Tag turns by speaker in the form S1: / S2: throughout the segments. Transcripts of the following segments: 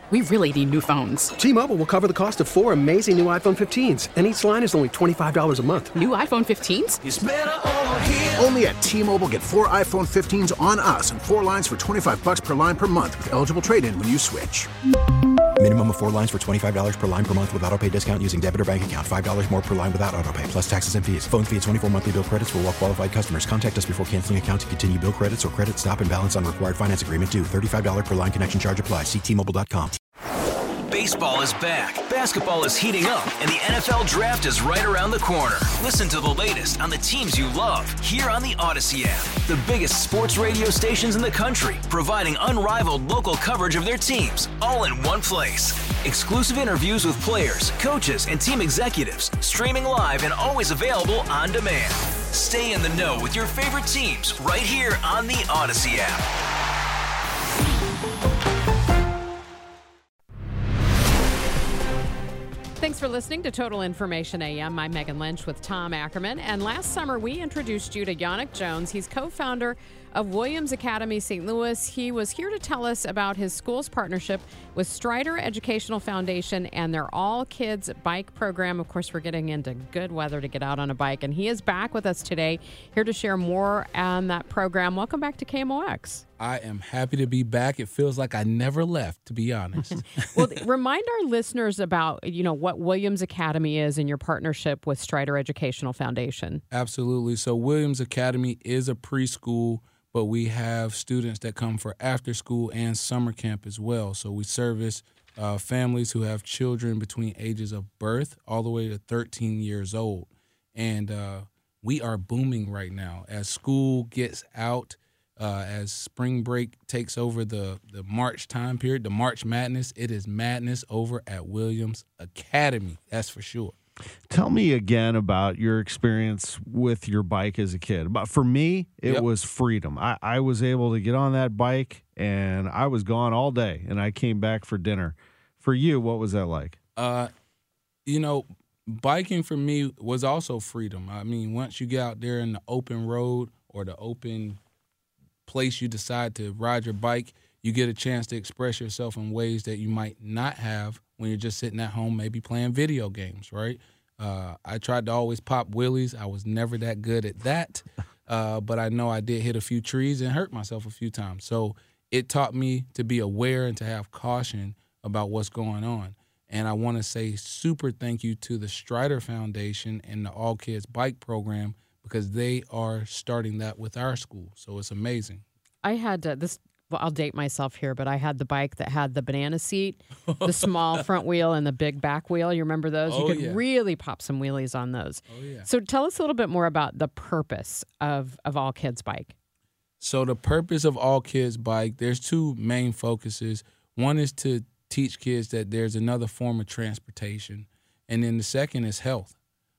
S1: We really need new phones.
S2: T-Mobile will cover the cost of 4 amazing new iPhone 15s, and each line is only $25 a month.
S1: New iPhone 15s?
S3: It's better over here.
S4: Only at T-Mobile, get 4 iPhone 15s on us and 4 lines for $25 per line per month with eligible trade-in when you switch.
S5: Minimum of 4 lines for $25 per line per month with autopay discount using debit or bank account. $5 more per line without autopay, plus taxes and fees. Phone fee at 24 monthly bill credits for well-qualified customers. Contact us before canceling account to continue bill credits or credit stop and balance on required finance agreement due. $35 per line connection charge applies. See T-Mobile.com.
S6: Baseball is back, basketball is heating up, and the NFL Draft is right around the corner. Listen to the latest on the teams you love here on the Odyssey app. The biggest sports radio stations in the country, providing unrivaled local coverage of their teams, all in one place. Exclusive interviews with players, coaches, and team executives, streaming live and always available on demand. Stay in the know with your favorite teams right here on the Odyssey app.
S7: Thanks for listening to Total Information AM. I'm Megan Lynch with Tom Ackerman. And last summer, we introduced you to Yannick Jones. He's co-founder of Williams Academy St. Louis. He was here to tell us about his school's partnership with Strider Educational Foundation and their All Kids Bike program. Of course, we're getting into good weather to get out on a bike. And he is back with us today, here to share more on that program. Welcome back to KMOX.
S8: I am happy to be back. It feels like I never left, to be honest.
S7: Well, remind our listeners about, what Williams Academy is and your partnership with Strider Educational Foundation.
S8: Absolutely. So Williams Academy is a preschool, but we have students that come for after school and summer camp as well. So we service families who have children between ages of birth all the way to 13 years old. And we are booming right now as school gets out. As spring break takes over the March time period, the March Madness, it is madness over at Williams Academy. That's for sure.
S9: Tell me again about your experience with your bike as a kid. But for me, it was freedom. I was able to get on that bike, and I was gone all day, and I came back for dinner. For you, what was that like?
S8: Biking for me was also freedom. I mean, once you get out there in the open road or the open place you decide to ride your bike, you get a chance to express yourself in ways that you might not have when you're just sitting at home, maybe playing video games, right? I tried to always pop wheelies. I was never that good at that, but I know I did hit a few trees and hurt myself a few times. So it taught me to be aware and to have caution about what's going on. And I want to say super thank you to the Strider Foundation and the All Kids Bike program, because they are starting that with our school. So it's amazing.
S7: I had I'll date myself here, but I had the bike that had the banana seat, the small front wheel, and the big back wheel. You remember those? You could really pop some wheelies on those.
S8: Oh, yeah.
S7: So tell us a little bit more about the purpose of All Kids Bike.
S8: So the purpose of All Kids Bike, there's two main focuses. One is to teach kids that there's another form of transportation. And then the second is health.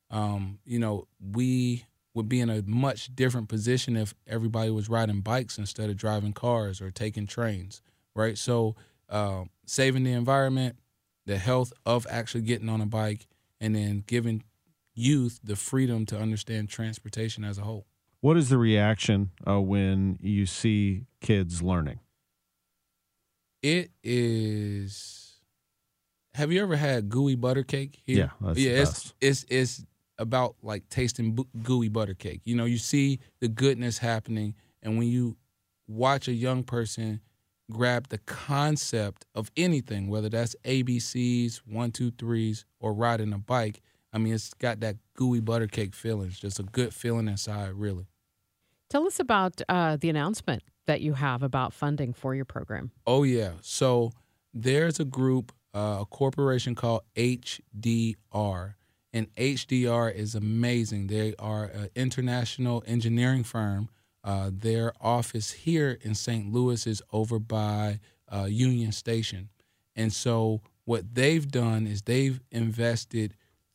S8: We would be in a much different position if everybody was riding bikes instead of driving cars or taking trains, right? So saving the environment, the health of actually getting on a bike, and then giving youth the freedom to understand transportation as a whole.
S9: What is the reaction when you see kids learning?
S8: It is. Have you ever had gooey butter cake here?
S9: Yeah, that's the best.
S8: It's about like tasting gooey butter cake. You see the goodness happening, and when you watch a young person grab the concept of anything, whether that's ABCs, 1, 2, 3s, or riding a bike, I mean, it's got that gooey butter cake feeling. It's just a good feeling inside, really.
S7: Tell us about the announcement that you have about funding for your program.
S8: Oh, yeah. So there's a group, a corporation called HDR. And HDR is amazing. They are an international engineering firm. Their office here in St. Louis is over by Union Station. And so what they've done is they've invested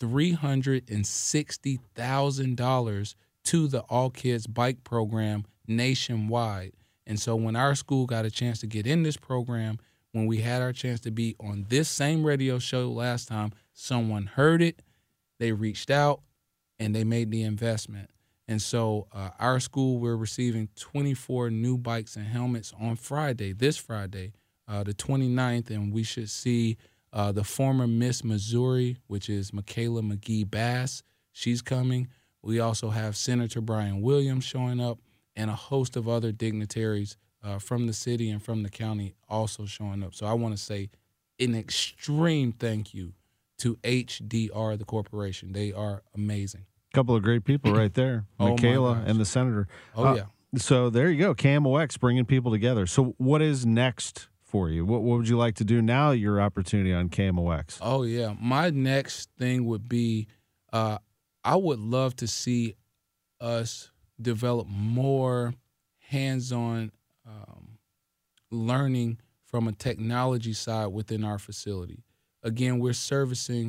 S8: $360,000 to the All Kids Bike program nationwide. And so when our school got a chance to get in this program, when we had our chance to be on this same radio show last time, someone heard it. They reached out, and they made the investment. And so our school, we're receiving 24 new bikes and helmets on Friday, this Friday, the 29th, and we should see the former Miss Missouri, which is Michaela McGee Bass. She's coming. We also have Senator Brian Williams showing up, and a host of other dignitaries from the city and from the county also showing up. So I want to say an extreme thank you to HDR, the corporation. They are amazing.
S9: Couple of great people right there, Michaela and the senator.
S8: Yeah.
S9: So there you go, KMOX bringing people together. So what is next for you? What would you like to do now, your opportunity on KMOX?
S8: Oh, yeah. My next thing would be I would love to see us develop more hands-on learning from a technology side within our facility. Again, we're servicing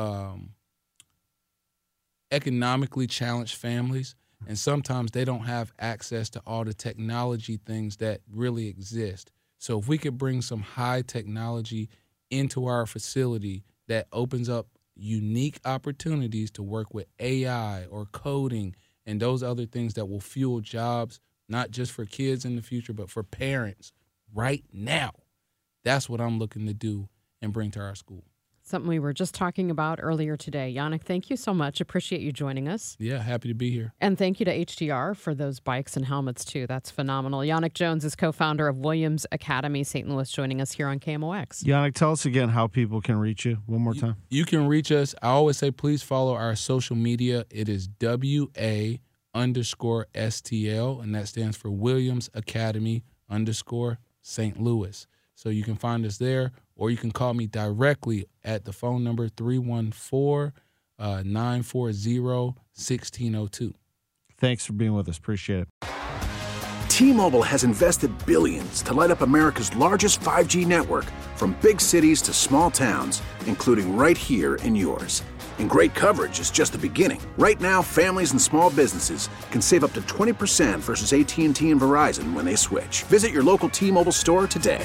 S8: economically challenged families, and sometimes they don't have access to all the technology things that really exist. So if we could bring some high technology into our facility, that opens up unique opportunities to work with AI or coding and those other things that will fuel jobs, not just for kids in the future, but for parents right now. That's what I'm looking to do and bring to our school.
S7: Something we were just talking about earlier today. Yannick, thank you so much. Appreciate you joining us.
S8: Yeah, happy to be here.
S7: And thank you to HDR for those bikes and helmets, too. That's phenomenal. Yannick Jones is co-founder of Williams Academy St. Louis, joining us here on KMOX.
S9: Yannick, tell us again how people can reach you one more time.
S8: You can reach us. I always say please follow our social media. It is WA_STL, and that stands for Williams Academy _St. Louis. So you can find us there, or you can call me directly at the phone number 314-940-1602.
S9: Thanks for being with us. Appreciate it.
S4: T-Mobile has invested billions to light up America's largest 5G network, from big cities to small towns, including right here in yours. And great coverage is just the beginning. Right now, families and small businesses can save up to 20% versus AT&T and Verizon when they switch. Visit your local T-Mobile store today.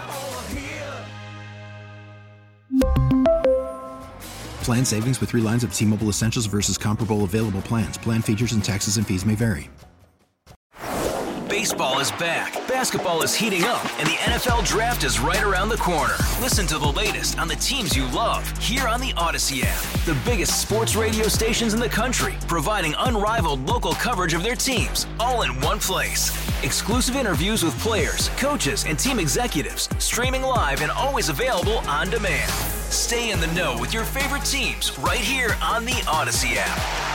S5: Plan savings with 3 lines of T-Mobile Essentials versus comparable available plans. Plan features and taxes and fees may vary.
S6: Baseball is back, basketball is heating up, and the NFL Draft is right around the corner. Listen to the latest on the teams you love here on the Odyssey app. The biggest sports radio stations in the country, providing unrivaled local coverage of their teams, all in one place. Exclusive interviews with players, coaches, and team executives, streaming live and always available on demand. Stay in the know with your favorite teams right here on the Odyssey app.